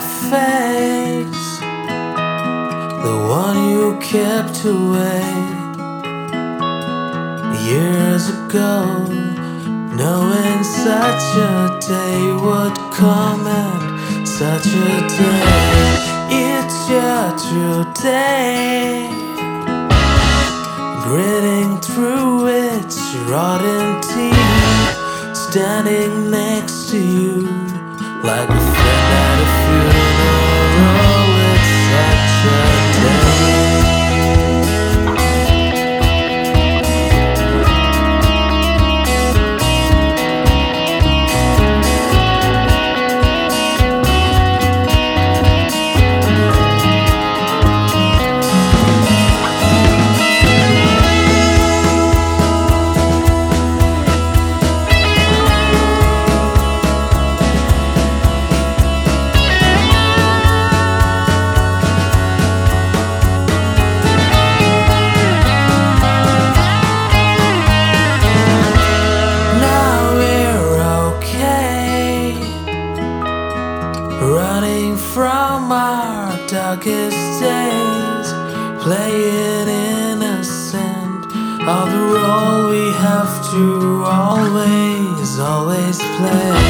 face, the one you kept away years ago, knowing such a day would come and such a day. It's your true day, gritting through its rotten teeth, standing next to you like a friend at a funeral. It's such a day. Running from our darkest days, playing innocent of the role we have to always play.